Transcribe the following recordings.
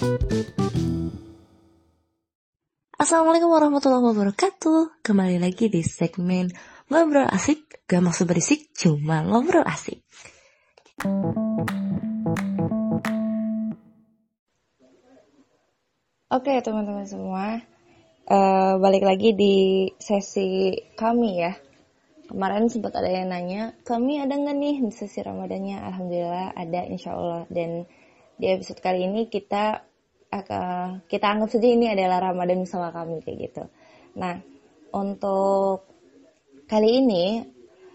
Assalamualaikum warahmatullahi wabarakatuh. Kembali lagi di segmen Ngobrol Asik. Gak maksud berisik, cuma ngobrol asik. Oke teman-teman semua, balik lagi di sesi kami ya. Kemarin sempat ada yang nanya, kami ada nggak nih di sesi Ramadannya? Alhamdulillah ada, insya Allah. Dan di episode kali ini kita anggap saja ini adalah Ramadan bersama kami kayak gitu. Nah, untuk kali ini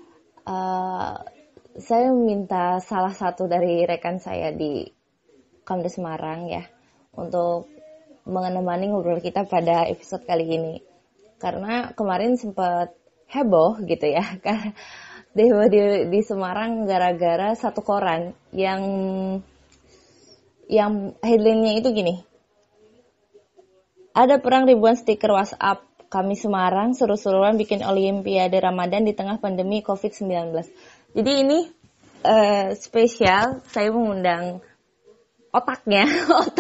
saya meminta salah satu dari rekan saya di Kamda Semarang ya untuk menemani ngobrol kita pada episode kali ini. Karena kemarin sempat heboh gitu ya, karena di Semarang gara-gara satu koran yang headline-nya itu gini. Ada perang ribuan stiker WhatsApp, kami Semarang seru-seruan bikin Olimpiade Ramadan di tengah pandemi COVID-19. Jadi ini spesial, saya mengundang otaknya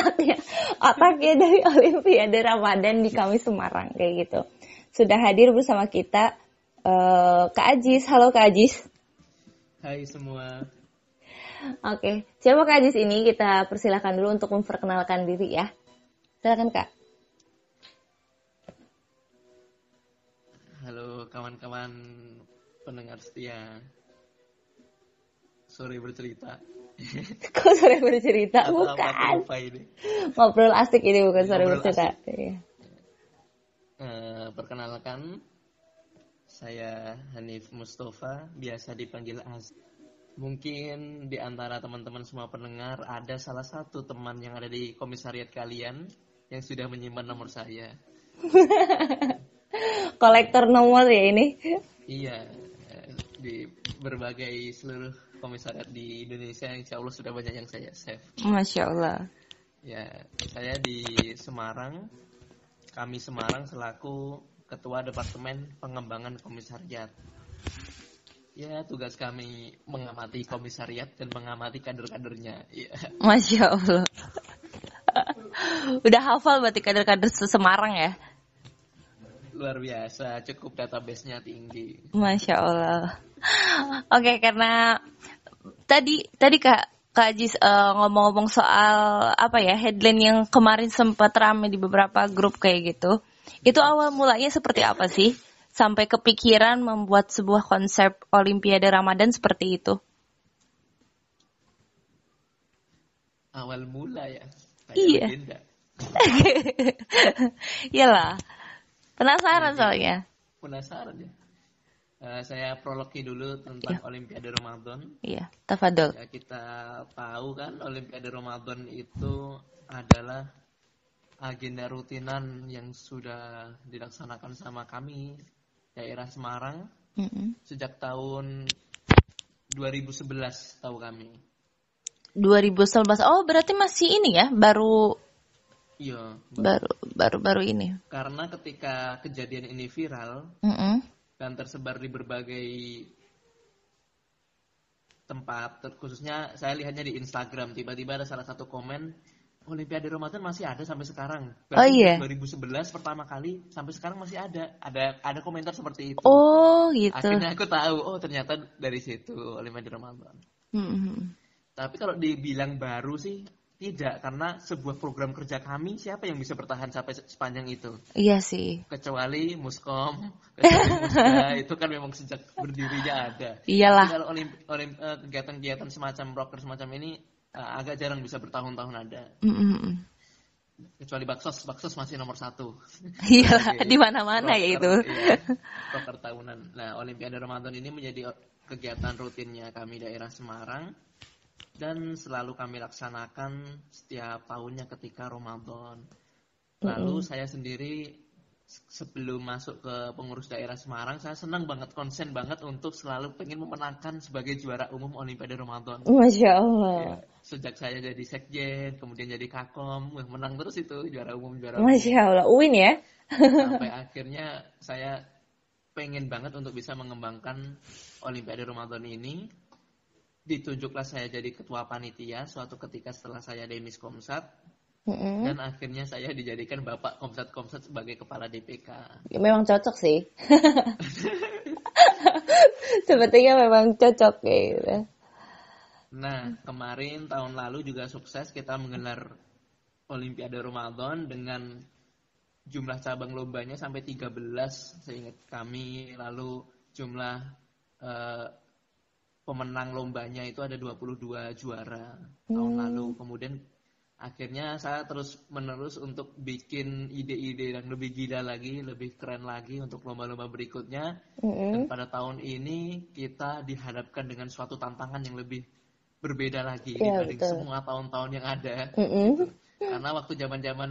dari Olimpiade Ramadan di kami Semarang kayak gitu. Sudah hadir bersama kita Kak Ajis. Halo Kak Ajis. Hai semua. Oke, siapa Kak Ajis ini? Kita persilakan dulu untuk memperkenalkan diri ya. Silakan Kak. Halo kawan-kawan pendengar setia. Sore bercerita. Kok sore bercerita? Atau bukan. Apa ini? Ngobrol asik ini bukan sore Ngobrol bercerita. Iya. Perkenalkan, saya Hanif Mustafa, biasa dipanggil Az. Mungkin di antara teman-teman semua pendengar ada salah satu teman yang ada di komisariat kalian yang sudah menyimpan nomor saya. Kolektor nomor ya ini. Iya, di berbagai seluruh komisariat di Indonesia, insya Allah sudah banyak yang saya save. Masya Allah. Ya, saya di Semarang. Kami Semarang selaku Ketua Departemen Pengembangan Komisariat. Ya, tugas kami mengamati komisariat dan mengamati kader-kadernya. Ya. Masya Allah. Udah hafal berarti kader-kader Semarang ya? Luar biasa, cukup database-nya tinggi. Masya Allah. Oke, karena tadi Kak Ajis ngomong-ngomong soal apa ya, headline yang kemarin sempat ramai di beberapa grup kayak gitu. Itu awal mulanya seperti apa sih? Sampai kepikiran membuat sebuah konsep Olimpiade Ramadan seperti itu? Awal mula ya. Iya. Iyalah. Penasaran soalnya. Penasaran ya. Saya prologi dulu tentang Olimpiade Ramadan. Iya, tafadhol. Ya, kita tahu kan Olimpiade Ramadan itu adalah agenda rutinan yang sudah dilaksanakan sama kami daerah Semarang sejak tahun 2011 tahu kami. 2011. Oh, berarti masih ini ya, baru. Iya, baru ini. Karena ketika kejadian ini viral dan tersebar di berbagai tempat, khususnya saya lihatnya di Instagram, tiba-tiba ada salah satu komen, Olimpiade Ramadan masih ada sampai sekarang. Berarti 2011 pertama kali, sampai sekarang masih ada komentar seperti itu. Oh, gitu. Akhirnya aku tahu, oh ternyata dari situ Olimpiade Ramadan. Tapi kalau dibilang baru sih tidak, karena sebuah program kerja kami, siapa yang bisa bertahan sampai sepanjang itu? Iya sih. Kecuali Muskom, kecuali Musda, itu kan memang sejak berdirinya ada. Iyalah. Tapi kalau kegiatan-kegiatan semacam rocker semacam ini agak jarang bisa bertahun-tahun ada. Kecuali Baksos masih nomor 1. Iya, di mana-mana ya itu. Iya, rocker tahunan. Nah, Olimpiade Ramadan ini menjadi kegiatan rutinnya kami daerah Semarang. Dan selalu kami laksanakan setiap tahunnya ketika Ramadan. Lalu saya sendiri sebelum masuk ke pengurus daerah Semarang, saya senang banget, konsen banget untuk selalu pengen memenangkan sebagai juara umum Olimpiade Ramadan. Masya Allah. Ya, sejak saya jadi sekjen, kemudian jadi kakom, menang terus itu juara umum. Masya Allah, win ya. Sampai akhirnya saya pengen banget untuk bisa mengembangkan Olimpiade Ramadan ini. Ditunjuklah saya jadi ketua panitia suatu ketika setelah saya demis Komsat. Mm-mm. Dan akhirnya saya dijadikan Bapak Komsat sebagai kepala DPK. Ya, memang cocok sih. Sepertinya memang cocok kayak gitu. Nah, kemarin tahun lalu juga sukses kita menggelar Olimpiade Ramadan dengan jumlah cabang lombanya sampai 13 seingat kami. Lalu jumlah eh, pemenang lombanya itu ada 22 juara tahun lalu. Kemudian akhirnya saya terus menerus untuk bikin ide-ide yang lebih gila lagi, lebih keren lagi untuk lomba-lomba berikutnya. Dan pada tahun ini kita dihadapkan dengan suatu tantangan yang lebih berbeda lagi Iya, dibanding betul. semua tahun-tahun yang ada. Mm-mm. Gitu. Karena waktu zaman-zaman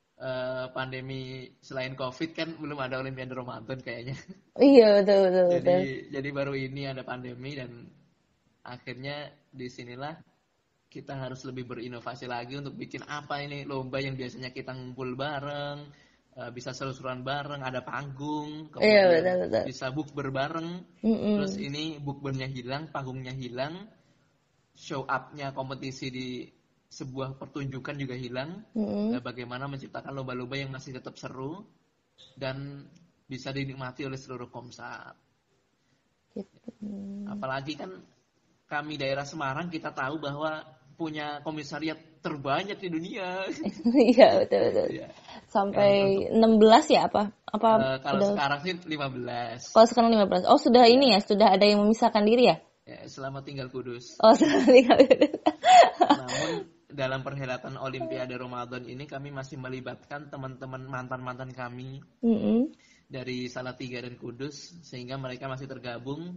pandemi selain COVID kan belum ada Olimpiade Ramadan kayaknya. Iya, betul. Jadi baru ini ada pandemi dan akhirnya disinilah kita harus lebih berinovasi lagi untuk bikin apa ini lomba yang biasanya kita ngumpul bareng, bisa seru-seruan bareng, ada panggung, Iya, kemudian betul. bisa bukber bareng. Mm-mm. Terus ini bukbernya hilang, panggungnya hilang, show up-nya kompetisi di sebuah pertunjukan juga hilang. Mm-mm. Bagaimana menciptakan lomba-lomba yang masih tetap seru dan bisa dinikmati oleh seluruh Komsat. Gitu. Apalagi kan kami daerah Semarang kita tahu bahwa punya komisariat terbanyak di dunia. Iya, betul. Ya. Sampai 16 ya apa? Kalau udah... sekarang sih 15. Kalau sekarang 15. Oh, sudah ini ya, sudah ada yang memisahkan diri ya? Ya, selama tinggal Kudus. Oh, sudah tinggal. Namun dalam perhelatan Olimpiade Ramadan ini kami masih melibatkan teman-teman mantan-mantan kami dari Salatiga dan Kudus sehingga mereka masih tergabung.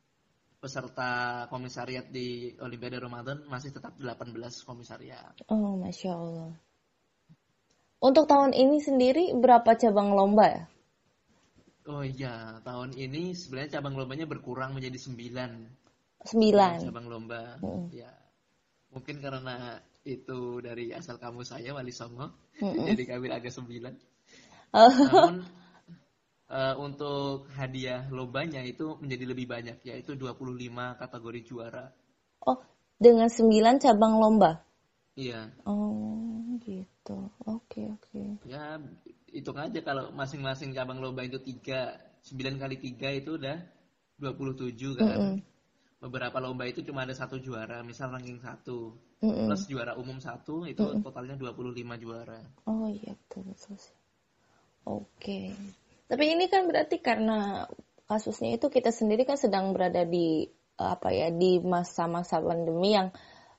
Peserta komisariat di Olimpiade Ramadan masih tetap 18 komisariat. Oh, Masya Allah. Untuk tahun ini sendiri berapa cabang lomba ya? Oh iya, tahun ini sebenarnya cabang lombanya berkurang menjadi 9. 9 cabang lomba. Ya, mungkin karena itu dari asal kamu saya Wali Songo, jadi kami agak 9. Namun untuk hadiah lombanya itu menjadi lebih banyak, yaitu 25 kategori juara. Oh, dengan 9 cabang lomba? Iya. Oh, gitu. Oke. Ya, hitung aja kalau masing-masing cabang lomba itu 9 kali 3 itu udah 27 kan. Beberapa lomba itu cuma ada 1 juara, misal ranking 1. Plus juara umum 1, itu totalnya 25 juara. Oh iya, betul sih. Oke. Tapi ini kan berarti karena kasusnya itu kita sendiri kan sedang berada di di masa-masa pandemi yang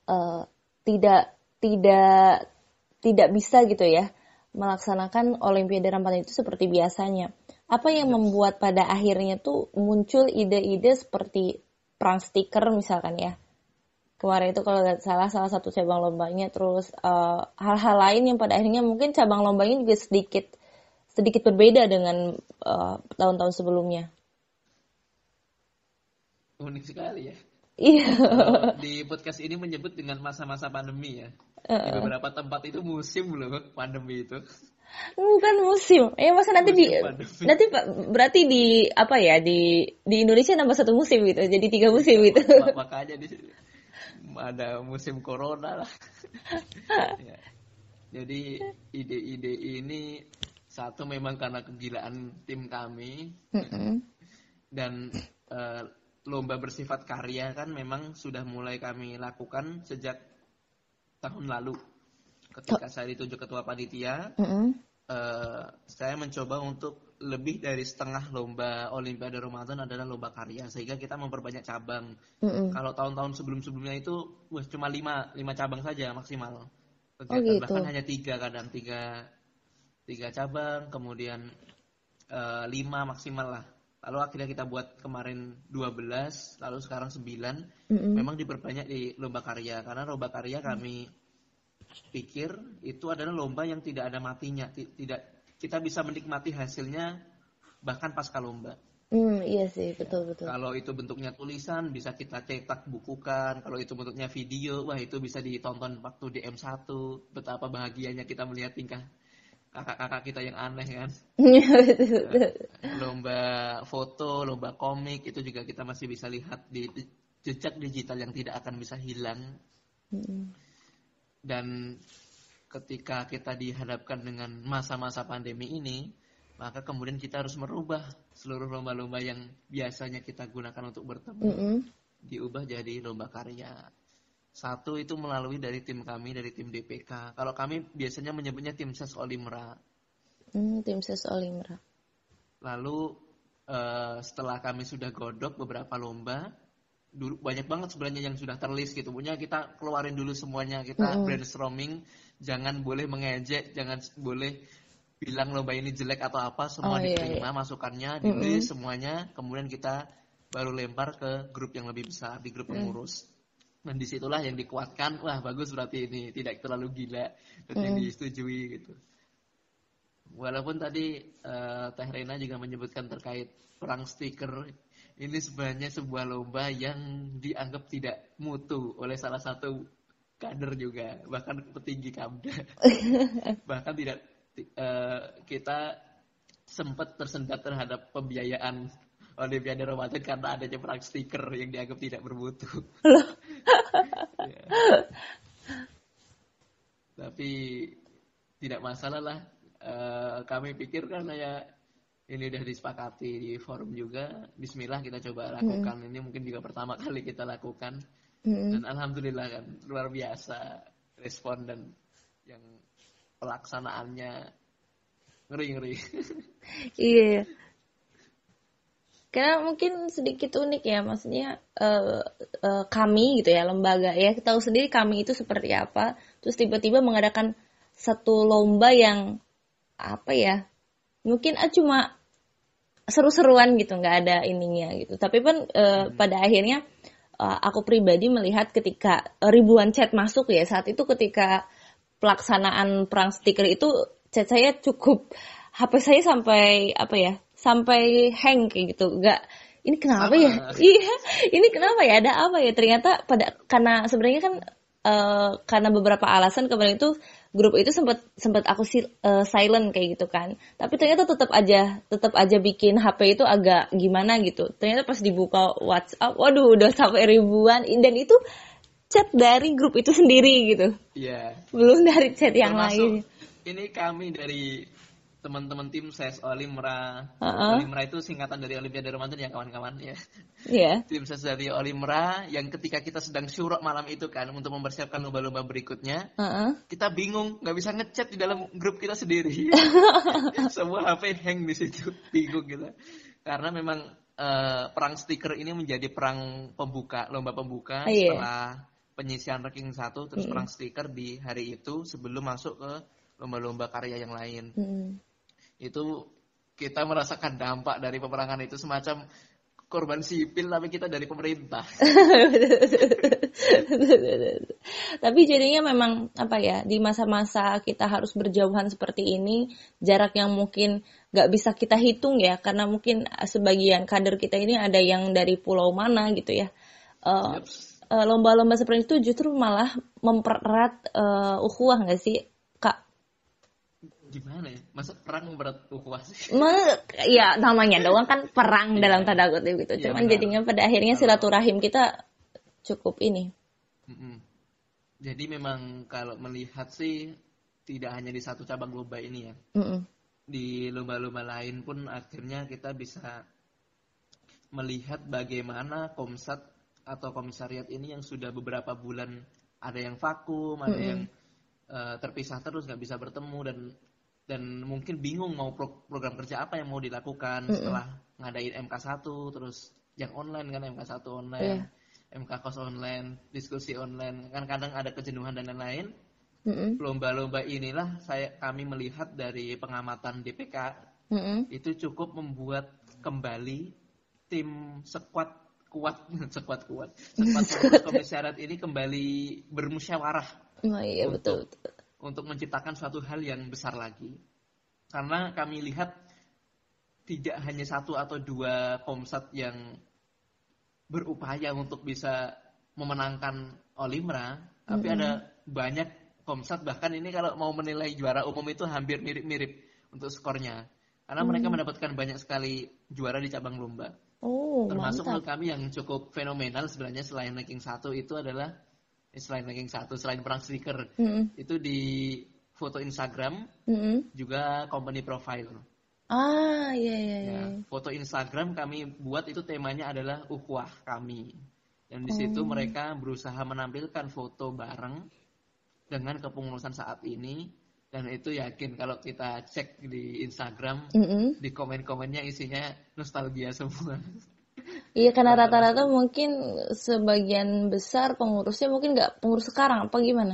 tidak bisa gitu ya melaksanakan Olimpiade Ramadan itu seperti biasanya. Apa yang membuat pada akhirnya tuh muncul ide-ide seperti perang stiker misalkan ya. Kemarin itu kalau nggak salah satu cabang lombanya, terus hal-hal lain yang pada akhirnya mungkin cabang lombanya juga sedikit berbeda dengan tahun-tahun sebelumnya. Unik sekali ya. Iya. Di podcast ini menyebut dengan masa-masa pandemi ya. Di beberapa tempat itu musim loh pandemi itu. Bukan musim. Masa nanti berarti di di Indonesia nambah 1 musim gitu. Jadi 3 musim gitu. Makanya di sini ada musim corona lah. Ya. Jadi ide-ide ini satu memang karena kegilaan tim kami dan lomba bersifat karya kan memang sudah mulai kami lakukan sejak tahun lalu ketika saya ditunjuk ketua panitia. Saya mencoba untuk lebih dari setengah lomba Olimpiade Ramadan adalah lomba karya sehingga kita memperbanyak cabang. Kalau tahun-tahun sebelum-sebelumnya itu cuma 5 cabang saja maksimal kegiatan, gitu. bahkan hanya 3 kadang 3 cabang, kemudian 5 maksimal lah. Lalu akhirnya kita buat kemarin 12, lalu sekarang 9. Memang diperbanyak di lomba karya karena lomba karya kami pikir itu adalah lomba yang tidak ada matinya, kita bisa menikmati hasilnya bahkan pasca lomba. Iya sih, betul. Kalau itu bentuknya tulisan bisa kita cetak bukukan, kalau itu bentuknya video, wah itu bisa ditonton waktu di M1. Betapa bahagianya kita melihat tingkah kakak-kakak kita yang aneh kan. Betul. Lomba foto, lomba komik itu juga kita masih bisa lihat di jejak digital yang tidak akan bisa hilang. Dan ketika kita dihadapkan dengan masa-masa pandemi ini, maka kemudian kita harus merubah seluruh lomba-lomba yang biasanya kita gunakan untuk bertemu, diubah jadi lomba karya. Satu itu melalui dari tim kami, dari tim DPK. Kalau kami biasanya menyebutnya tim ses Olimra. Tim ses Olimra. Lalu setelah kami sudah godok beberapa lomba, dulu banyak banget sebenarnya yang sudah terlist gitu. Punya kita keluarin dulu semuanya, kita brainstorming, jangan boleh mengejek, jangan boleh bilang lomba ini jelek atau apa, semua diterima masukannya, ditulis semuanya, kemudian kita baru lempar ke grup yang lebih besar, di grup pengurus. Dan disitulah yang dikuatkan, wah bagus berarti ini, tidak terlalu gila, dan yang disetujui gitu. Walaupun tadi Teh Rena juga menyebutkan terkait perang stiker, ini sebenarnya sebuah lomba yang dianggap tidak mutu oleh salah satu kader juga, bahkan petinggi Kamda. Bahkan tidak kita sempat tersendat terhadap pembiayaan Olimpiade Ramadan karena adanya perang stiker yang dianggap tidak bermutu. Ya. Tapi tidak masalah lah. Kami pikir karena ya ini udah disepakati di forum juga, bismillah kita coba lakukan. Ini mungkin juga pertama kali kita lakukan. Dan alhamdulillah kan luar biasa respon dan yang pelaksanaannya ngeri. Iya. Karena mungkin sedikit unik ya, maksudnya kami gitu ya, lembaga ya, kita tahu sendiri kami itu seperti apa, terus tiba-tiba mengadakan satu lomba yang apa ya, mungkin cuma seru-seruan gitu, nggak ada ininya gitu. Tapi pun pada akhirnya aku pribadi melihat ketika ribuan chat masuk ya, saat itu ketika pelaksanaan perang stiker itu, chat saya cukup, HP saya sampai sampai hang kayak gitu. Ini kenapa ya? Iya, ini kenapa ya? Ada apa ya? Ternyata karena sebenarnya kan karena beberapa alasan kemarin itu grup itu sempat aku silent kayak gitu kan. Tapi ternyata tetap aja bikin HP itu agak gimana gitu. Ternyata pas dibuka WhatsApp, waduh udah sampai ribuan, dan itu chat dari grup itu sendiri gitu. Iya. Belum dari chat yang lain. Ini kami dari teman-teman tim ses Olimra. Olimra itu singkatan dari Olimpiade Ramadan ya kawan-kawan ya. Iya. Tim ses dari Olimra yang ketika kita sedang syurok malam itu kan untuk mempersiapkan lomba-lomba berikutnya, kita bingung nggak bisa ngechat di dalam grup kita sendiri. Semua HP hang di situ, bingung kita. Karena memang perang stiker ini menjadi perang pembuka, lomba pembuka setelah penyisian ranking 1 terus perang stiker di hari itu sebelum masuk ke lomba-lomba karya yang lain. Itu kita merasakan dampak dari peperangan itu, semacam korban sipil tapi kita dari pemerintah. Tapi jadinya memang di masa-masa kita harus berjauhan seperti ini, jarak yang mungkin gak bisa kita hitung ya, karena mungkin sebagian kader kita ini ada yang dari pulau mana gitu ya. Lomba-lomba seperti itu justru malah mempererat ukhuwah gak sih Kak? Gimana ya? Masa perang mempererat ukhuwah sih? Ya namanya doang kan perang dalam tanda kutip gitu. Cuman jadinya pada akhirnya silaturahim kita cukup ini. Jadi memang kalau melihat sih tidak hanya di satu cabang lomba ini ya. Di lomba-lomba lain pun akhirnya kita bisa melihat bagaimana Komsat atau komisariat ini yang sudah beberapa bulan ada yang vakum, ada yang terpisah terus nggak bisa bertemu dan mungkin bingung mau program kerja apa yang mau dilakukan setelah ngadain MK1 terus yang online kan, MK1 online, MK kos online, diskusi online, kan kadang ada kejenuhan dan lain-lain. Lomba-lomba inilah kami melihat dari pengamatan DPK itu cukup membuat kembali tim sekuat komisariat ini kembali bermusyawarah. Betul. Untuk menciptakan suatu hal yang besar lagi. Karena kami lihat tidak hanya satu atau dua komsat yang berupaya untuk bisa memenangkan Olimra, tapi ada banyak komsat, bahkan ini kalau mau menilai juara umum itu hampir mirip-mirip untuk skornya. Karena mereka mendapatkan banyak sekali juara di cabang lomba. Termasuk menurut kami yang cukup fenomenal sebenarnya selain ranking 1 itu adalah selain ranking 1, selain perang stiker, itu di foto Instagram, Mm-mm. juga company profile. Ah, iya iya iya. Ya, foto Instagram kami buat itu temanya adalah ukhuwah kami. Dan di situ Oh. mereka berusaha menampilkan foto bareng dengan kepengurusan saat ini. Dan itu yakin kalau kita cek di Instagram, Mm-mm. di komen-komennya isinya nostalgia semua. Iya, karena Masa-masa rata-rata mungkin sebagian besar pengurusnya mungkin nggak pengurus sekarang, apa gimana?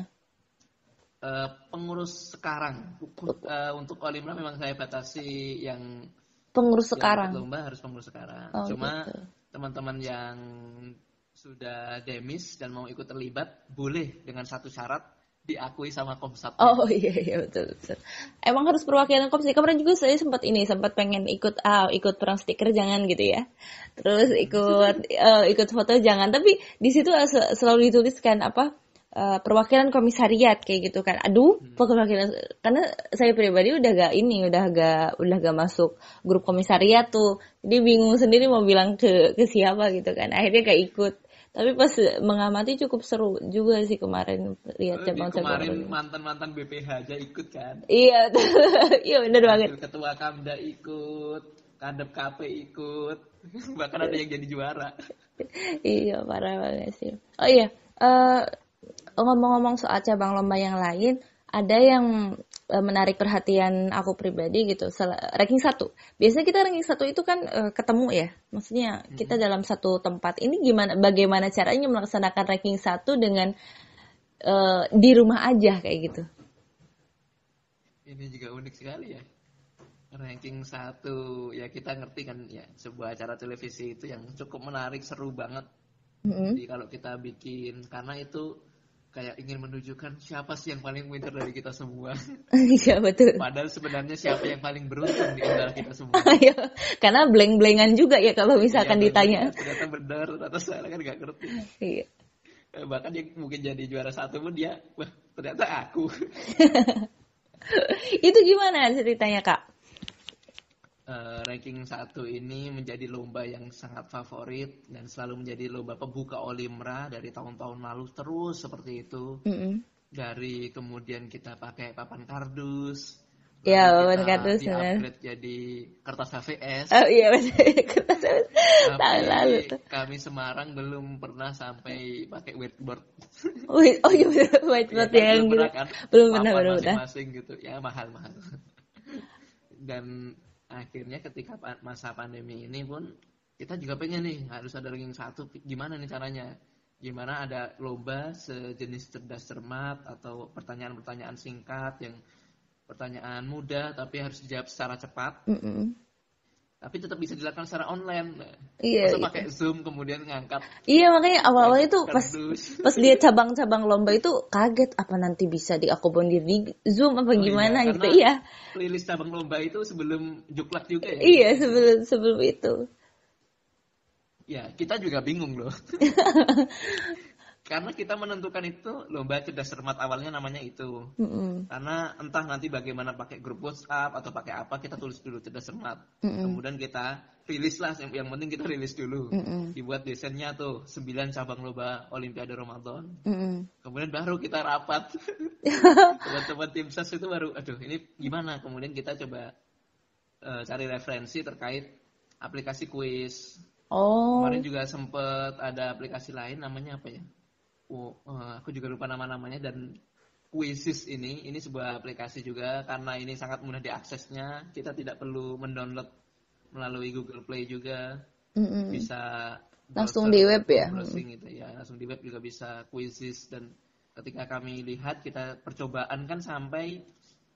pengurus sekarang. Untuk Olimra memang saya batasi yang Pengurus ikut sekarang. lomba harus pengurus sekarang. Oh Cuma gitu. teman-teman yang sudah demis dan mau ikut terlibat boleh dengan satu syarat, diakui sama Komsatnya. Oh iya iya betul betul. Emang harus perwakilan komisi. Kemarin juga saya sempat pengen ikut perang stiker jangan gitu ya. Terus ikut foto jangan. Tapi di situ selalu dituliskan perwakilan komisariat kayak gitu kan. Aduh, perwakilan karena saya pribadi udah gak masuk grup komisariat tuh. Jadi bingung sendiri mau bilang ke siapa gitu kan. Akhirnya gak ikut. Tapi pas mengamati cukup seru juga sih kemarin lihat cabang-cabang. Kemarin mantan-mantan BPH aja ikut kan. Iya, iya benar banget. Wakil Ketua Kamda ikut, Kadep KP ikut, bahkan ada yang jadi juara. Iya, parah banget sih. Oh iya, ngomong-ngomong soal cabang lomba yang lain, ada yang menarik perhatian aku pribadi gitu. Ranking 1. Biasanya kita ranking 1 itu kan ketemu ya. Maksudnya kita dalam satu tempat. Ini bagaimana caranya melaksanakan ranking 1 dengan di rumah aja kayak gitu. Ini juga unik sekali ya. Ranking 1 ya kita ngerti kan ya, sebuah acara televisi itu yang cukup menarik, seru banget. Jadi kalau kita bikin, karena itu kayak ingin menunjukkan siapa sih yang paling pintar dari kita semua. Iya betul. Padahal sebenarnya siapa yang paling beruntung di antara kita semua. Karena blank-blankan juga ya kalau misalkan ditanya. Ternyata benar, ternyata salah kan nggak ngerti. Iya. Bahkan dia mungkin jadi juara 1 pun dia, wah ternyata aku. Itu gimana ceritanya Kak? Ranking 1 ini menjadi lomba yang sangat favorit dan selalu menjadi lomba pembuka Olimra dari tahun-tahun lalu terus seperti itu. Dari kemudian kita pakai papan kardus, ya papan kardus di-upgrade jadi kertas HVS. Oh iya kertas HVS. Tahun lalu tuh. Kami Semarang belum pernah sampai pakai whiteboard. Oh iya whiteboard ya, yang gitu. Belum pernah masing-masing gitu ya, mahal. Dan akhirnya ketika masa pandemi ini pun kita juga pengen nih harus ada ranking 1. Gimana nih caranya? Gimana ada lomba sejenis cerdas cermat atau pertanyaan-pertanyaan singkat yang pertanyaan mudah tapi harus dijawab secara cepat. Tapi tetap bisa dilakukan secara online. Iya. Masa pakai Zoom kemudian ngangkat. Iya makanya awal-awalnya tuh pas dia cabang-cabang lomba itu kaget apa nanti bisa diakomodir di Zoom apa gimana iya, gitu. Iya. Rilis cabang lomba itu sebelum Juklak juga ya. Iya sebelum itu. Ya kita juga bingung loh. Karena kita menentukan itu lomba cerdas cermat awalnya namanya itu. Karena entah nanti bagaimana pakai grup WhatsApp atau pakai apa, kita tulis dulu cerdas cermat. Kemudian kita rilis lah, yang penting kita rilis dulu. Dibuat desainnya tuh 9 cabang lomba Olimpiade Ramadan. Kemudian baru kita rapat. Teman-teman tim ses itu baru, aduh ini gimana? Kemudian kita coba cari referensi terkait aplikasi kuis. Kemarin juga sempet ada aplikasi lain namanya apa ya? Aku juga lupa nama-namanya. Dan Quizzes ini sebuah aplikasi juga, karena ini sangat mudah diaksesnya. Kita tidak perlu mendownload melalui Google Play juga. Bisa langsung di web ya. Browsing gitu ya, langsung di web juga bisa Quizzes. Dan ketika kami lihat, kita percobaan kan sampai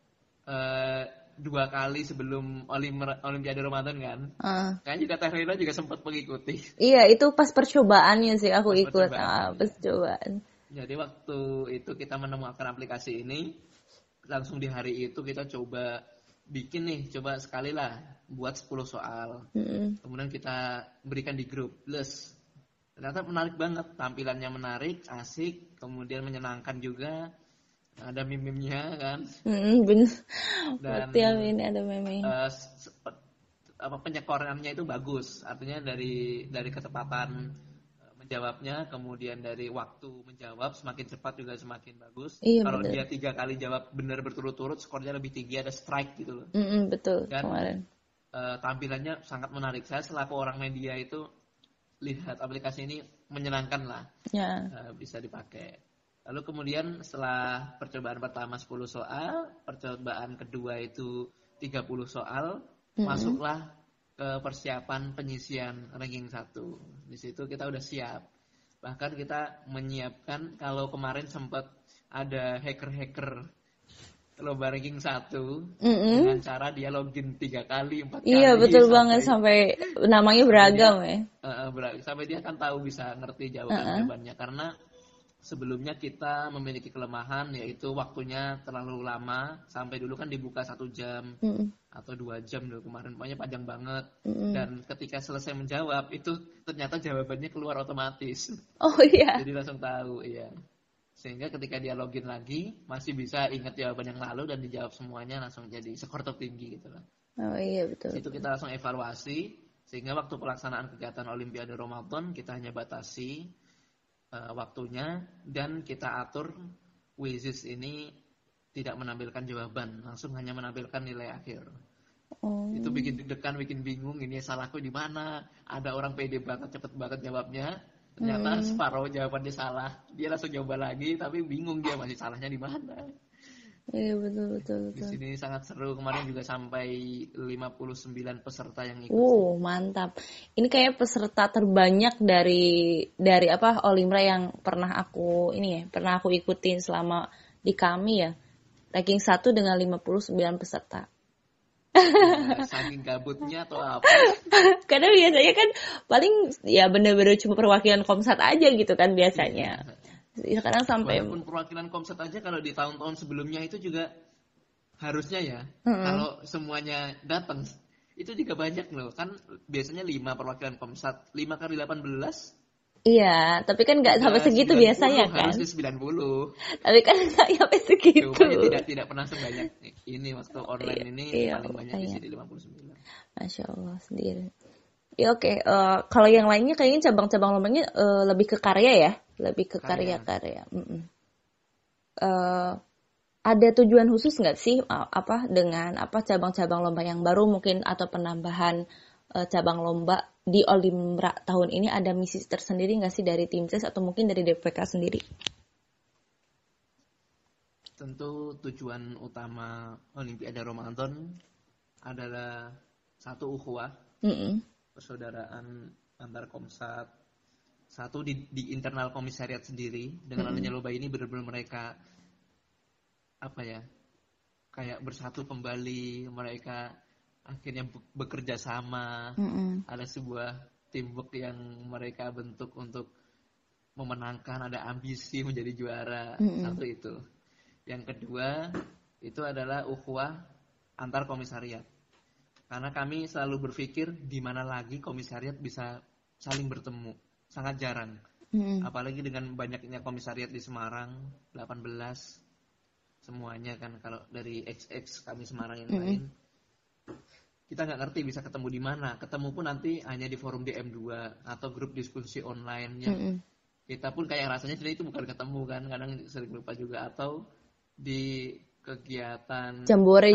2 kali sebelum Olimpiade Ramadan kan. Kayaknya juga Teh Rina juga sempat mengikuti. Iya, itu pas percobaannya sih aku ikut. Percobaan. Jadi waktu itu kita menemukan aplikasi ini, langsung di hari itu kita coba bikin nih, coba sekali lah buat 10 soal. Kemudian kita berikan di grup plus. Ternyata menarik banget, tampilannya menarik, asik, kemudian menyenangkan juga. Ada meme-nya kan. Bener. Dan tiap ini ada meme. Penyekorannya itu bagus, artinya dari kecepatan jawabnya, kemudian dari waktu menjawab semakin cepat juga semakin bagus. Iya Kalau betul. dia 3 kali jawab benar berturut-turut, skornya lebih tinggi, ada strike gitu loh. Betul Dan kemarin. tampilannya sangat menarik. Saya selaku orang media itu lihat aplikasi ini menyenangkan lah, Ya. bisa dipakai. Lalu kemudian setelah percobaan pertama 10 soal, percobaan kedua itu 30 soal, masuklah ke persiapan penyisian ranking 1. Di situ kita udah siap. Bahkan kita menyiapkan, kalau kemarin sempat ada hacker-hacker lomba ranking 1 dengan cara dia login 3 kali, 4 kali. Iya betul banget, sampai namanya beragam ya. Sampai dia kan tahu bisa ngerti jawabannya. Karena sebelumnya kita memiliki kelemahan, yaitu waktunya terlalu lama. Sampai dulu kan dibuka 1 jam atau 2 jam dulu kemarin, pokoknya panjang banget. Dan ketika selesai menjawab itu ternyata jawabannya keluar otomatis. Oh iya. Jadi langsung tahu, iya. Sehingga ketika dia login lagi masih bisa ingat jawaban yang lalu dan dijawab semuanya, langsung jadi skor tertinggi gitu lah. Oh iya betul. Itu kita langsung evaluasi, sehingga waktu pelaksanaan kegiatan Olimpiade Ramadan kita hanya batasi waktunya, dan kita atur quizzes ini tidak menampilkan jawaban, langsung hanya menampilkan nilai akhir. Itu bikin deg-degan, bikin bingung, ini salahku di mana. Ada orang pede banget, cepet banget jawabnya, ternyata separuh jawabannya salah. Dia langsung coba lagi, tapi bingung dia masih salahnya di mana. Iya betul. Di sini sangat seru. Kemarin juga sampai 59 peserta yang ikut. Mantap. Ini kayak peserta terbanyak dari Olimra yang pernah aku ikutin selama di kami ya. Ranking 1 dengan 59 peserta. Saking gabutnya atau apa? Karena biasanya kan paling ya bener-bener cuma perwakilan Komsat aja gitu kan biasanya. Sekarang sampai walaupun perwakilan Komsat aja, kalau di tahun-tahun sebelumnya itu juga harusnya ya, kalau semuanya datang itu juga banyak loh. Kan biasanya 5 perwakilan Komsat, 5 kali 18. Iya, tapi kan nggak sampai segitu 90, biasanya kan. Harusnya 90. Tapi kan nggak sampai segitu. Cuma tidak pernah sebanyak ini waktu online ini. Iya, paling banyak di sini 59. Masya Allah sendiri. Ya oke. Kalau yang lainnya kayaknya cabang-cabang lombanya lebih ke karya ya, lebih ke karya-karya. Ada tujuan khusus nggak sih dengan cabang-cabang lomba yang baru mungkin, atau penambahan cabang lomba di Olimra tahun ini? Ada misi tersendiri nggak sih dari tim ses atau mungkin dari DPK sendiri? Tentu tujuan utama Olimpiade Ramadan adalah satu, ukhuwah, persaudaraan antar Komsat. Satu, di internal komisariat sendiri, dengan adanya lomba ini benar-benar mereka kayak bersatu kembali, mereka akhirnya bekerja sama. Ada sebuah teamwork yang mereka bentuk untuk memenangkan, ada ambisi menjadi juara. Satu itu. Yang kedua itu adalah ukhuwah antar komisariat. Karena kami selalu berpikir di mana lagi komisariat bisa saling bertemu. Sangat jarang. Apalagi dengan banyaknya komisariat di Semarang, 18 semuanya kan. Kalau dari XX kami Semarang yang lain, kita nggak ngerti bisa ketemu di mana. Ketemu pun nanti hanya di forum DM2 atau grup diskusi online yang kita pun kayak rasanya sebenarnya itu bukan ketemu kan. Kadang sering lupa juga. Atau di kegiatan Jambore.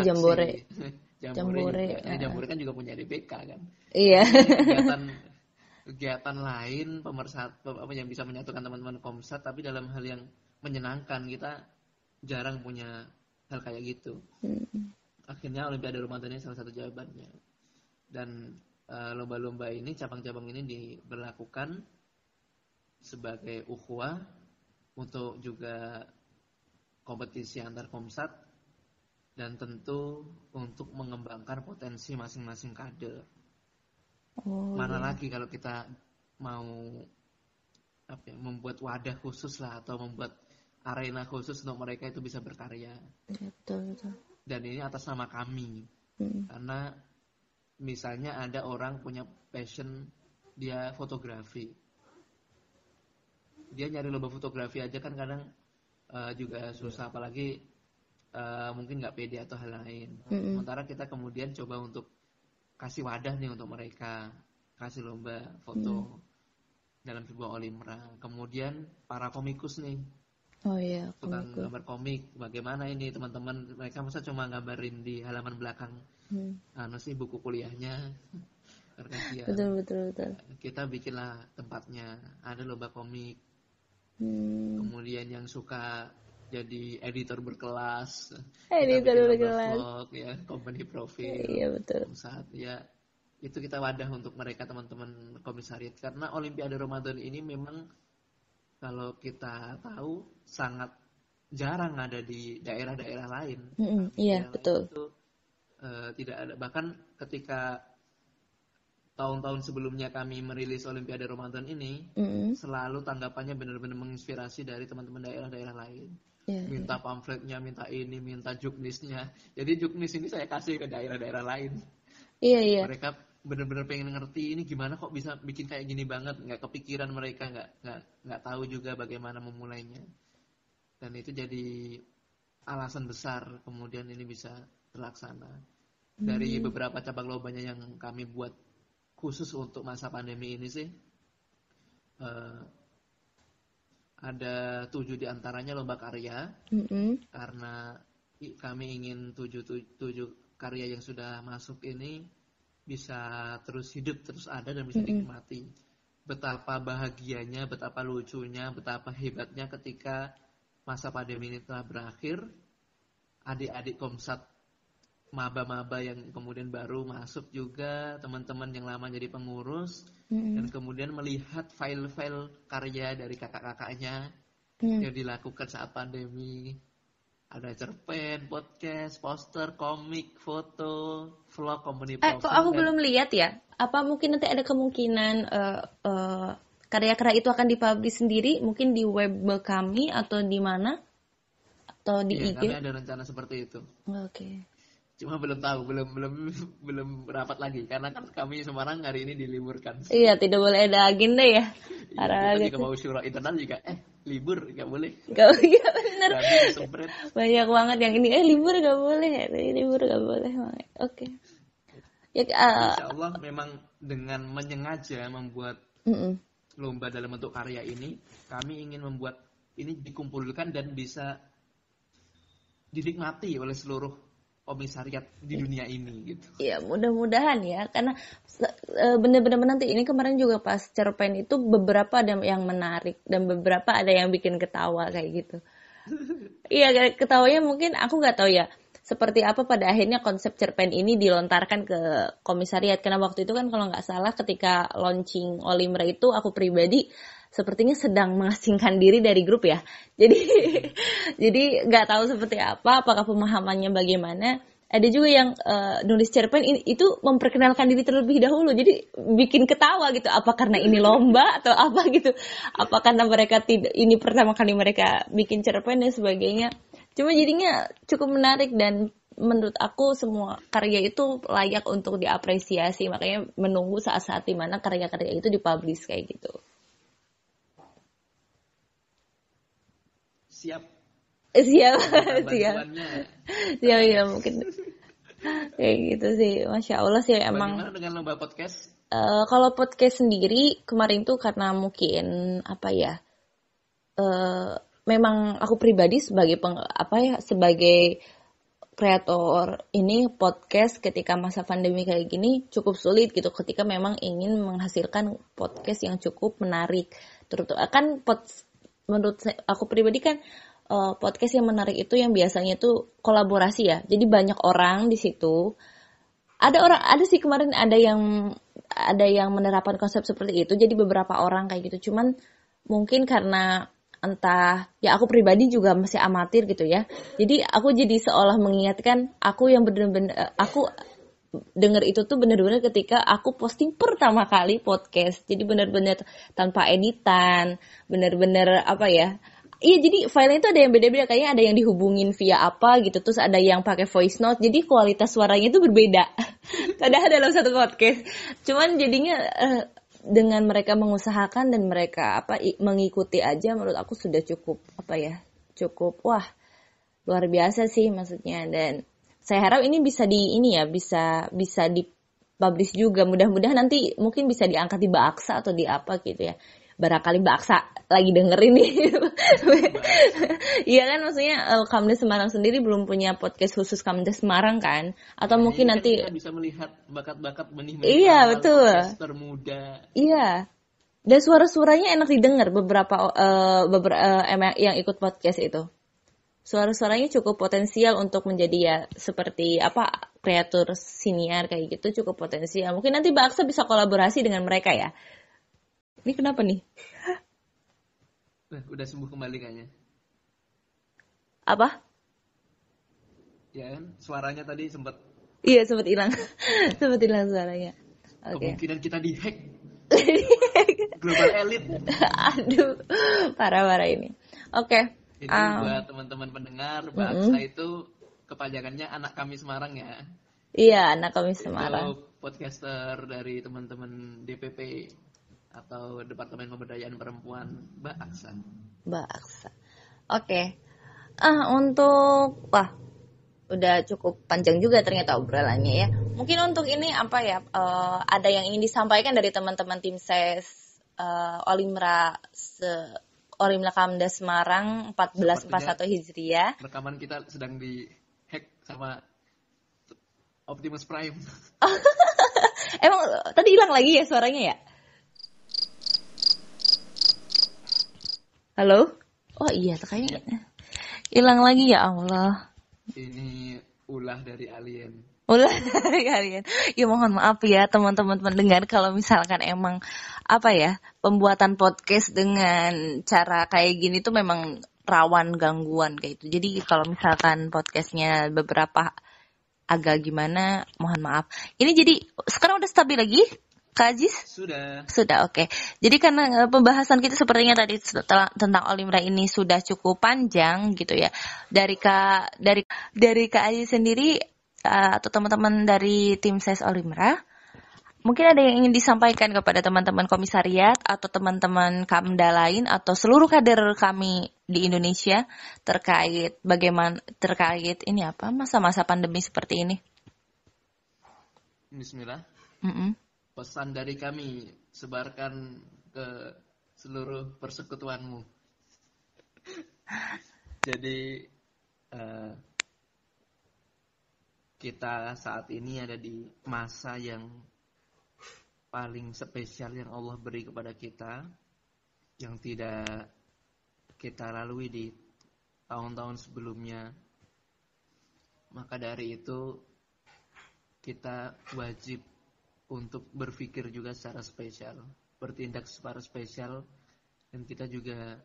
Jambore kan juga punya DPK kan. Iya. Kegiatan lain pemersatu yang bisa menyatukan teman-teman Komsat, tapi dalam hal yang menyenangkan. Kita jarang punya hal kayak gitu. Akhirnya Olimpiade Ramadan ini salah satu jawabannya. Dan lomba-lomba ini, cabang-cabang ini diberlakukan sebagai ukhuwah untuk juga kompetisi antar Komsat, dan tentu untuk mengembangkan potensi masing-masing kader. Mana lagi kalau kita mau membuat wadah khusus lah, atau membuat arena khusus untuk mereka itu bisa berkarya. Betul. Dan ini atas nama kami. Karena misalnya ada orang punya passion, dia fotografi. Dia nyari lomba fotografi aja kan kadang juga susah, apalagi mungkin nggak pede atau hal lain. Sementara kita kemudian coba untuk kasih wadah nih untuk mereka, kasih lomba foto. dalam sebuah Olimra. Kemudian para komikus nih, Oh iya, tukang komikus. gambar komik. Bagaimana ini teman-teman, mereka masa cuma gambarin di halaman belakang buku kuliahnya. Kasihan. Betul. Kita bikinlah tempatnya, ada lomba komik. Kemudian yang suka jadi editor berkelas, Editor kita bikin berkelas. lomba vlog ya, company profile. Iya betul. Saat ya itu kita wadah untuk mereka teman-teman komisariat, karena Olimpiade Ramadan ini memang kalau kita tahu sangat jarang ada di daerah-daerah lain. Iya betul. Itu tidak ada, bahkan ketika tahun-tahun sebelumnya kami merilis Olimpiade Ramadan ini, selalu tanggapannya benar-benar menginspirasi dari teman-teman daerah-daerah lain. Minta pamfletnya, minta ini, minta juknisnya. Jadi juknis ini saya kasih ke daerah-daerah lain. Iya. Mereka benar-benar pengen ngerti ini gimana kok bisa bikin kayak gini banget. Nggak kepikiran mereka, nggak tahu juga bagaimana memulainya. Dan itu jadi alasan besar kemudian ini bisa terlaksana. Dari beberapa cabang lombanya yang kami buat khusus untuk masa pandemi ini sih, ada 7 diantaranya lomba karya, karena kami ingin 7 karya yang sudah masuk ini bisa terus hidup, terus ada dan bisa dinikmati. Betapa bahagianya, betapa lucunya, betapa hebatnya ketika masa pandemi ini telah berakhir, adik-adik Komsat maba-maba yang kemudian baru masuk juga, teman-teman yang lama jadi pengurus, dan kemudian melihat file-file karya dari kakak-kakaknya yang dilakukan saat pandemi. Ada cerpen, podcast, poster, komik, foto, vlog, company profile. Kok aku belum lihat ya? Apa mungkin nanti ada kemungkinan karya-karya itu akan dipublish sendiri, mungkin di web kami atau di mana? Atau di IG? Kami ada rencana seperti itu. Oke. Cuma belum tahu, belum rapat lagi karena kan kami Semarang hari ini diliburkan. Iya, tidak boleh ada agenda ya. Kita juga mau syura internal juga libur nggak boleh. Iya benar. Sempret. Banyak banget yang ini libur nggak boleh, libur nggak boleh. Oke. Ya, Insya Allah memang dengan menyengaja membuat lomba dalam bentuk karya ini, kami ingin membuat ini dikumpulkan dan bisa dinikmati oleh seluruh komisariat di dunia ini gitu. Ya mudah-mudahan ya, karena benar-benar nanti ini kemarin juga pas cerpen itu beberapa ada yang menarik dan beberapa ada yang bikin ketawa kayak gitu. Iya, ketawanya mungkin aku nggak tahu ya seperti apa pada akhirnya konsep cerpen ini dilontarkan ke komisariat, karena waktu itu kan kalau nggak salah ketika launching Olimra itu aku pribadi sepertinya sedang mengasingkan diri dari grup ya. Jadi nggak tahu seperti apa, apakah pemahamannya bagaimana. Ada juga yang nulis cerpen itu memperkenalkan diri terlebih dahulu, jadi bikin ketawa gitu. Apa karena ini lomba atau apa gitu? Apa karena mereka ini pertama kali mereka bikin cerpen dan sebagainya. Cuma jadinya cukup menarik dan menurut aku semua karya itu layak untuk diapresiasi. Makanya menunggu saat-saat dimana karya-karya itu dipublish kayak gitu. Siap ya mungkin kayak gitu sih. Masya Allah sih emang. Bagaimana dengan lomba podcast? Kalau podcast sendiri kemarin tuh karena mungkin apa ya, memang aku pribadi sebagai sebagai kreator ini podcast ketika masa pandemi kayak gini cukup sulit gitu, ketika memang ingin menghasilkan podcast yang cukup menarik. Terutama kan menurut aku pribadi kan podcast yang menarik itu yang biasanya itu kolaborasi ya. Jadi banyak orang di situ. Ada sih kemarin ada yang menerapkan konsep seperti itu. Jadi beberapa orang kayak gitu. Cuman mungkin karena entah ya aku pribadi juga masih amatir gitu ya. Jadi aku jadi seolah mengingatkan aku yang benar-benar aku dengar itu tuh benar-benar ketika aku posting pertama kali podcast. Jadi benar-benar tanpa editan, benar-benar apa ya? Iya, jadi filenya itu ada yang beda-beda, kayaknya ada yang dihubungin via apa gitu, terus ada yang pakai voice note, jadi kualitas suaranya itu berbeda. Padahal dalam satu podcast. Cuman jadinya dengan mereka mengusahakan dan mereka mengikuti aja, menurut aku sudah cukup cukup luar biasa sih maksudnya. Dan saya harap ini bisa bisa dipublish juga. Mudah-mudahan nanti mungkin bisa diangkat di Baksa atau di apa gitu ya. barangkali Mbak Aksa lagi dengerin nih. Iya kan, maksudnya Kamda Semarang sendiri belum punya podcast khusus Kamda Semarang kan? Atau Nah, mungkin ini kan nanti kita bisa melihat bakat-bakat benih-benih iya awal betul. podcaster muda. Iya. Dan suara-suaranya enak didengar beberapa yang ikut podcast itu. Suara-suaranya cukup potensial untuk menjadi ya seperti apa kreator siniar kayak gitu, cukup potensial. Mungkin nanti Mbak Aksa bisa kolaborasi dengan mereka ya. Ini kenapa nih? Udah sembuh kembali kayaknya. Apa? Ya kan? Suaranya tadi sempat Iya, sempat hilang. Sempat hilang suaranya. Oke. kemungkinan kita dihack. Global Elite. Aduh, parah-parah ini. Oke. Ini buat teman-teman pendengar, Mbak Aksa itu kepanjangannya anak kami Semarang ya. Iya, anak kami Semarang. Itu podcaster dari teman-teman DPP atau Departemen Pemberdayaan Perempuan, Mbak Aksa. Mbak Aksa. Oke. Wah, udah cukup panjang juga ternyata obrolannya ya. Mungkin untuk ini apa ya? Ada yang ingin disampaikan dari teman-teman tim ses Olimra Kamda Semarang 1441 Hijriah. Rekaman kita sedang dihack sama Optimus Prime. Emang tadi hilang lagi ya suaranya ya? Halo? Oh iya, kayaknya hilang lagi ya Allah. Ini ulah dari alien. Ulah dari kalian. Ya mohon maaf ya teman-teman pendengar kalau misalkan emang apa ya, pembuatan podcast dengan cara kayak gini tuh memang rawan gangguan kayak itu. Jadi kalau misalkan podcastnya beberapa agak gimana, mohon maaf. Ini jadi sekarang udah stabil lagi, Kak Ajis? Sudah, oke. Jadi karena pembahasan kita sepertinya tadi tentang Olimra ini sudah cukup panjang gitu ya. Dari Kak Ajis sendiri atau teman-teman dari tim ses Olimra, mungkin ada yang ingin disampaikan kepada teman-teman komisariat atau teman-teman Kamda lain atau seluruh kader kami di Indonesia terkait ini apa masa-masa pandemi seperti ini. Bismillah. Pesan dari kami sebarkan ke seluruh persekutuanmu. Jadi kita saat ini ada di masa yang paling spesial yang Allah beri kepada kita, yang tidak kita lalui di tahun-tahun sebelumnya. Maka dari itu kita wajib untuk berpikir juga secara spesial, bertindak secara spesial, dan kita juga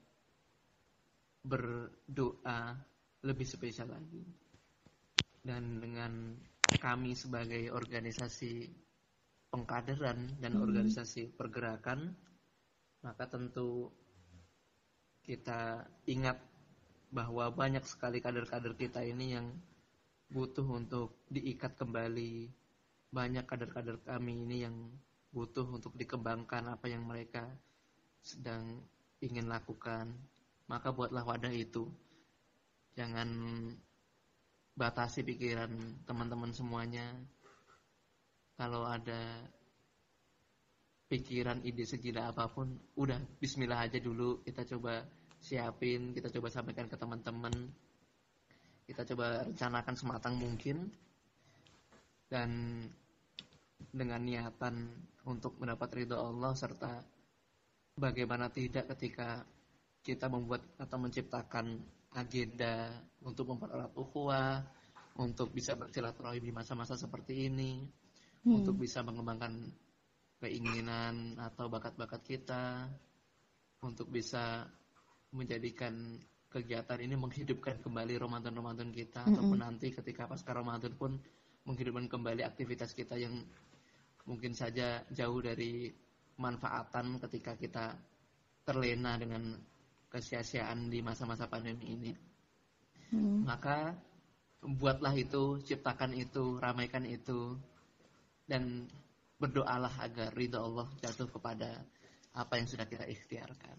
berdoa lebih spesial lagi. Dan dengan kami sebagai organisasi pengkaderan dan organisasi pergerakan, maka tentu kita ingat bahwa banyak sekali kader-kader kita ini yang butuh untuk diikat kembali. Banyak kader-kader kami ini yang butuh untuk dikembangkan apa yang mereka sedang ingin lakukan. Maka buatlah wadah itu. Jangan batasi pikiran teman-teman semuanya. Kalau ada pikiran, ide segila apapun, udah bismillah aja dulu. Kita coba siapin, kita coba sampaikan ke teman-teman. Kita coba rencanakan sematang mungkin. Dan dengan niatan untuk mendapat ridho Allah, serta bagaimana tidak ketika kita membuat atau menciptakan agenda untuk mempererat ukhuwah, untuk bisa bersilaturahim di masa-masa seperti ini, untuk bisa mengembangkan keinginan atau bakat-bakat kita, untuk bisa menjadikan kegiatan ini menghidupkan kembali Ramadan kita, ataupun nanti ketika pasca Ramadan pun menghidupkan kembali aktivitas kita yang mungkin saja jauh dari manfaatan ketika kita terlena dengan kesia-siaan di masa-masa pandemi ini. Maka buatlah itu, ciptakan itu, ramaikan itu, dan berdoalah agar ridha Allah jatuh kepada apa yang sudah kita ikhtiarkan.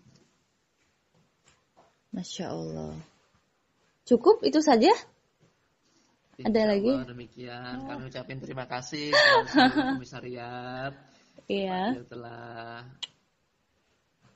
Masya Allah. Cukup itu saja? Ada lagi? Demikian kami ucapin terima kasih kepada seluruh komisariat. Iya. Telah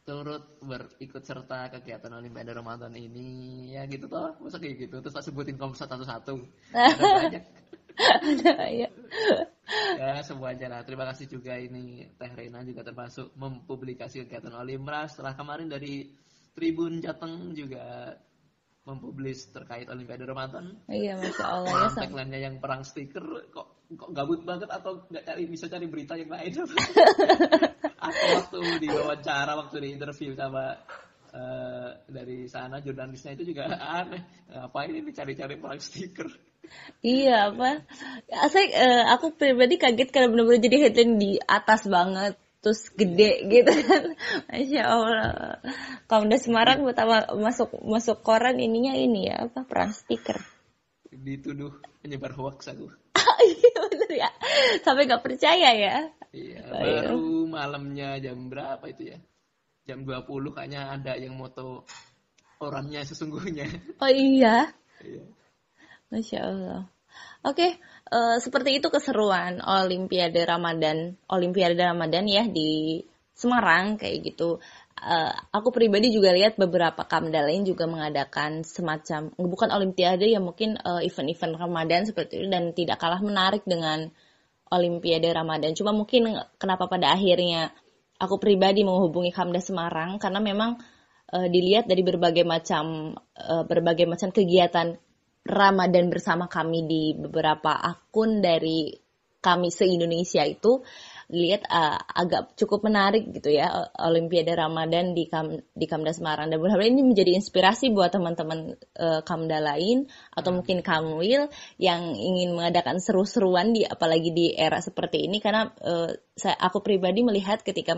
turut berikut serta kegiatan Olimpiade Ramadan ini. Ya gitu toh, masa kayak gitu. Terus tak sebutin kamu satu-satu. Ada banyak. Ya. Ya semuanya lah. Terima kasih juga ini Teh Rena juga termasuk mempublikasi kegiatan Olimra. Setelah kemarin dari Tribun Jateng juga mempublis terkait Olimpiade Ramadan. Iya, Masya Allah ya. Tagline-nya yang perang stiker kok gabut banget atau nggak bisa cari berita yang lain? Aku waktu di wawancara, waktu di interview sama dari sana jurnalisnya itu juga aneh. Ngapain ini cari-cari perang stiker? Iya, apa? Aku pribadi kaget karena benar-benar jadi headline di atas banget, terus gede gitu kan. Masya Allah. Kamda Semarang pertama masuk koran ininya ini ya apa? Perang stiker. Dituduh menyebar hoax aku. Iya bener ya. Sampai nggak percaya ya. Iya, baru malamnya jam berapa itu ya? Jam 20 kayaknya ada yang moto orangnya sesungguhnya. Oh iya. Iya. Masya Allah. Oke, seperti itu keseruan Olimpiade Ramadan ya di Semarang kayak gitu. Aku pribadi juga lihat beberapa Kamda lain juga mengadakan semacam, bukan Olimpiade ya mungkin event-event Ramadan seperti itu dan tidak kalah menarik dengan Olimpiade Ramadan. Cuma mungkin kenapa pada akhirnya aku pribadi menghubungi Kamda Semarang karena memang dilihat dari berbagai macam kegiatan Ramadan bersama kami di beberapa akun dari kami se-Indonesia itu lihat agak cukup menarik gitu ya Olimpiade Ramadan di Kamda Semarang dan mudah-mudahan ini menjadi inspirasi buat teman-teman Kamda lain atau mungkin Kamwil yang ingin mengadakan seru-seruan apalagi di era seperti ini karena aku pribadi melihat ketika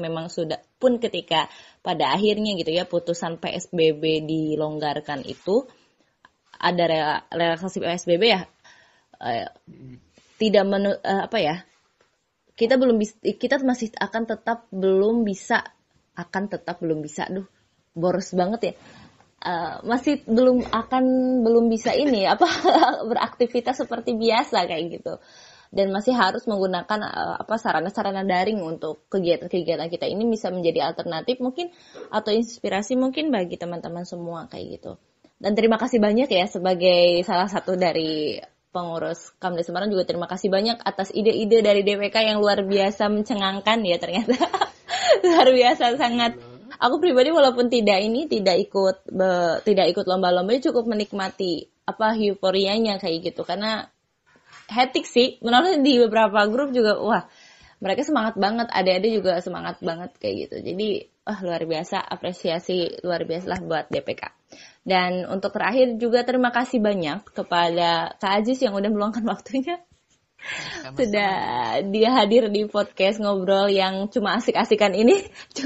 pada akhirnya gitu ya putusan PSBB dilonggarkan itu ada relaksasi PSBB ya tidak kita masih akan tetap belum bisa boros banget ya masih belum bisa ini beraktivitas seperti biasa kayak gitu dan masih harus menggunakan sarana-sarana daring untuk kegiatan-kegiatan kita ini bisa menjadi alternatif mungkin atau inspirasi mungkin bagi teman-teman semua kayak gitu. Dan terima kasih banyak ya sebagai salah satu dari pengurus Kamda Semarang juga terima kasih banyak atas ide-ide dari DPK yang luar biasa mencengangkan ya ternyata. Luar biasa sangat. Aku pribadi walaupun tidak ikut lomba-lomba cukup menikmati euforianya kayak gitu karena hektik sih. Menurut di beberapa grup juga wah mereka semangat banget, adik-adik juga semangat banget kayak gitu. Jadi luar biasa, apresiasi luar biasa lah buat DPK. Dan untuk terakhir juga terima kasih banyak kepada Kak Aziz yang udah meluangkan waktunya. Sudah dia hadir di podcast ngobrol yang cuma asik-asikan ini.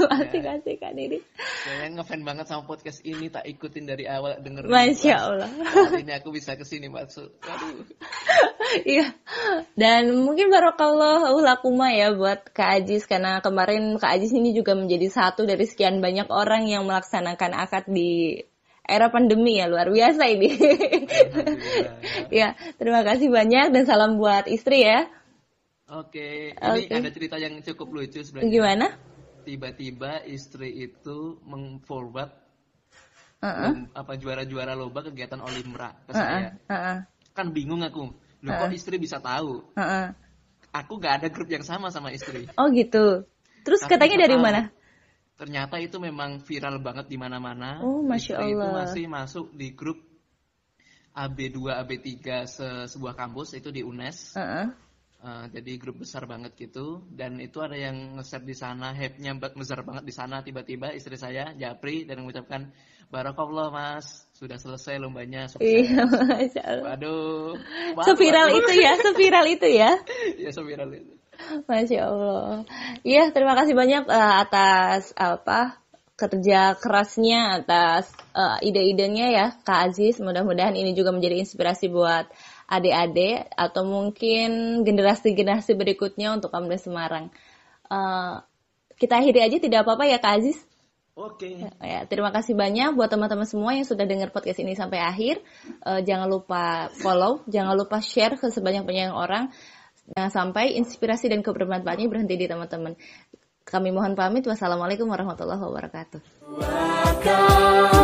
Saya ngefan banget sama podcast ini, tak ikutin dari awal dengerin. Masya Allah. Hari ini aku bisa kesini maksud. Aduh. Iya. Dan mungkin barokallahu lakuma ya buat Kak Aziz karena kemarin Kak Aziz ini juga menjadi satu dari sekian banyak orang yang melaksanakan akad di era pandemi ya luar biasa ini. Ya, terima kasih banyak dan salam buat istri ya. Oke, ini ada cerita yang cukup lucu sebenarnya. Gimana? Tiba-tiba istri itu meng-forward juara-juara lomba kegiatan Olimra ke saya. Kan bingung aku. Loh kok istri bisa tahu? Aku gak ada grup yang sama istri. Oh gitu. Terus tapi katanya dari mana? Ternyata itu memang viral banget di mana-mana. Oh, Masya Allah. Itu masih masuk di grup AB2, AB3 sebuah kampus itu di UNES. Jadi grup besar banget gitu. Dan itu ada yang nge-share di sana, hype-nya besar banget di sana. Tiba-tiba istri saya, Japri, dan mengucapkan, Barakallah mas, sudah selesai lombanya, sukses. Iya, Masya Allah. Waduh. Seviral itu ya? Iya, seviral itu. Masya Allah. Iya, terima kasih banyak atas kerja kerasnya, atas ide-idenya ya Kak Aziz. Mudah-mudahan ini juga menjadi inspirasi buat adik-adik atau mungkin generasi-generasi berikutnya untuk Kamda Semarang. Kita akhiri aja tidak apa-apa ya Kak Aziz? Oke. Ya, terima kasih banyak buat teman-teman semua yang sudah dengar podcast ini sampai akhir. Jangan lupa follow, jangan lupa share ke sebanyak-banyak orang. Nah, sampai inspirasi dan kebermanfaatnya berhenti di teman-teman. Kami mohon pamit. Wassalamualaikum warahmatullahi wabarakatuh.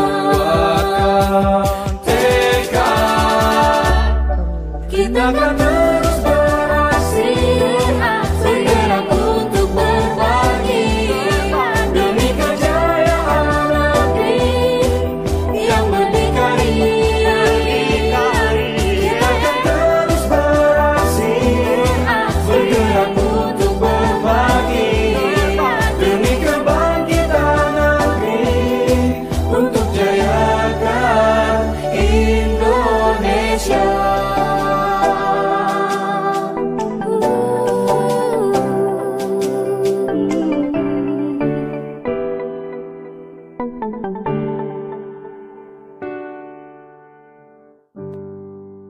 Kita akan